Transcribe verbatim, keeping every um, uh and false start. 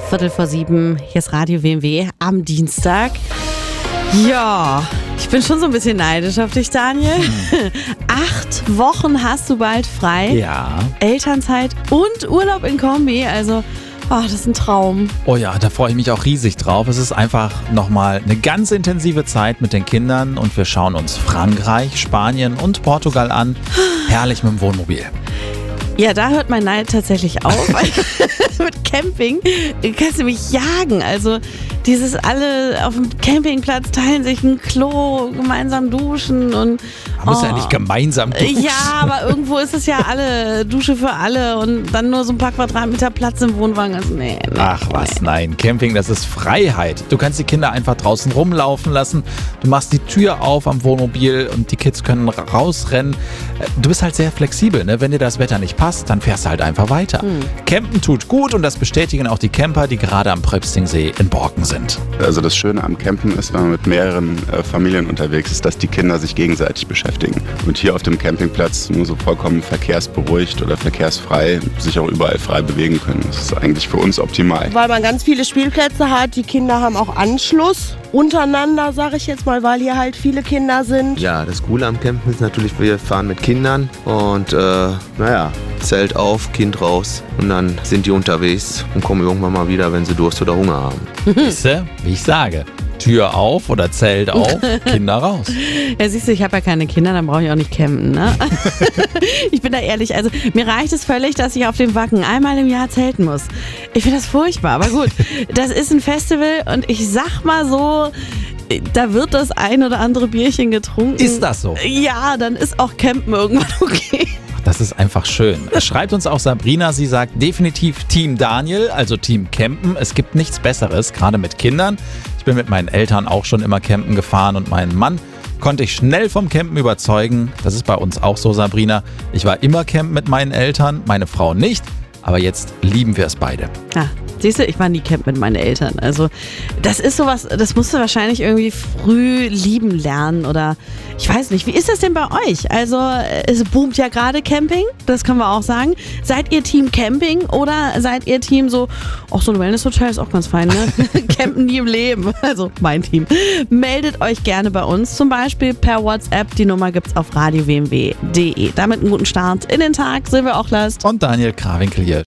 Viertel vor sieben, hier ist Radio W M W am Dienstag. Ja, ich bin schon so ein bisschen neidisch auf dich, Daniel. Hm. Acht Wochen hast du bald frei. Ja. Elternzeit und Urlaub in Kombi, also... Oh, das ist ein Traum. Oh ja, da freue ich mich auch riesig drauf. Es ist einfach nochmal eine ganz intensive Zeit mit den Kindern und wir schauen uns Frankreich, Spanien und Portugal an. Herrlich mit dem Wohnmobil. Ja, da hört mein Neid tatsächlich auf. Mit Camping kannst du mich jagen. Also dieses alle auf dem Campingplatz teilen sich ein Klo, gemeinsam duschen und... Man muss oh. ja nicht gemeinsam duschen. Ja, aber irgendwo ist es ja alle, Dusche für alle und dann nur so ein paar Quadratmeter Platz im Wohnwagen. Also nee, nee, Ach was, nee. nein. Camping, das ist Freiheit. Du kannst die Kinder einfach draußen rumlaufen lassen. Du machst die Tür auf am Wohnmobil und die Kids können rausrennen. Du bist halt sehr flexibel, ne? Wenn dir das Wetter nicht passt, dann fährst du halt einfach weiter. Hm. Campen tut gut und das bestätigen auch die Camper, die gerade am Pröpstingsee in Borken sind. Also das Schöne am Campen ist, wenn man mit mehreren äh, Familien unterwegs ist, dass die Kinder sich gegenseitig beschäftigen. Und hier auf dem Campingplatz nur so vollkommen verkehrsberuhigt oder verkehrsfrei sich auch überall frei bewegen können. Das ist eigentlich für uns optimal. Weil man ganz viele Spielplätze hat, die Kinder haben auch Anschluss untereinander, sage ich jetzt mal, weil hier halt viele Kinder sind. Ja, das Coole am Campen ist natürlich, wir fahren mit Kindern und äh, naja, Zelt auf, Kind raus und dann sind die unterwegs und kommen irgendwann mal wieder, wenn sie Durst oder Hunger haben. Siehst du, wie ich sage. Tür auf oder Zelt auf, Kinder raus. Ja, siehst du, ich habe ja keine Kinder, dann brauche ich auch nicht campen, ne? Ich bin da ehrlich, also mir reicht es völlig, dass ich auf dem Wacken einmal im Jahr zelten muss. Ich finde das furchtbar, aber gut, das ist ein Festival und ich sag mal so, da wird das ein oder andere Bierchen getrunken. Ist das so? Ja, dann ist auch Campen irgendwann okay. Das ist einfach schön. Schreibt uns auch Sabrina, sie sagt definitiv Team Daniel, also Team Campen. Es gibt nichts Besseres, gerade mit Kindern. Ich bin mit meinen Eltern auch schon immer campen gefahren und meinen Mann konnte ich schnell vom Campen überzeugen. Das ist bei uns auch so, Sabrina. Ich war immer campen mit meinen Eltern, meine Frau nicht, aber jetzt lieben wir es beide. Ah, siehst du, ich war nie campen mit meinen Eltern. Also das ist sowas, das musst du wahrscheinlich irgendwie früh lieben lernen oder ich weiß nicht. Wie ist das denn bei euch? Also es boomt ja gerade Camping, das können wir auch sagen. Seid ihr Team Camping oder seid ihr Team so, auch so ein Wellness-Hotel ist auch ganz fein, ne? Campen nie im Leben. Also mein Team. Meldet euch gerne bei uns, zum Beispiel per WhatsApp. Die Nummer gibt's auf radio w m w punkt d e. Damit einen guten Start in den Tag. Silvia Ochlast und Daniel Krawinkel hier.